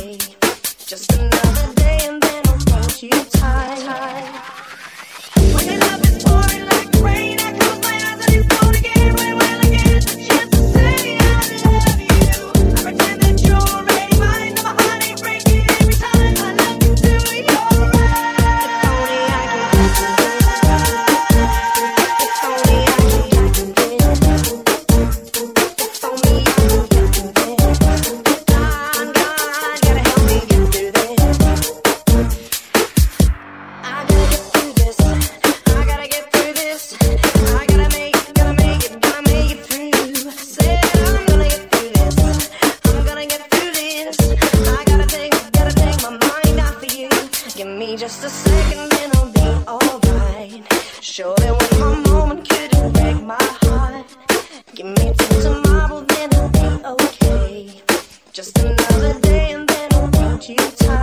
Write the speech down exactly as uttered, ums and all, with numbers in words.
okay. Just another day and then I'll hold you tight. When your love is pouring like rain, I close my eyes and it's gone again. When will I get the chance to say I love you? I pretend that you're already mine, but my heart ain't breaking every time I look into your eyes. If only I could get to this. If only I could get to this. If only I could get to this. God, God, gotta help me get through this. I gotta get through this. I gotta get through this. I gotta make it, gotta make it, gotta make it through. Said I'm gonna get through this. I'm gonna get through this. I gotta take, gotta take my mind off of you. Give me just a second and I'll be alright. Surely when my moment couldn't break my heart. Give me till tomorrow, then I'll be okay. Just another day and then I'll hold you tight.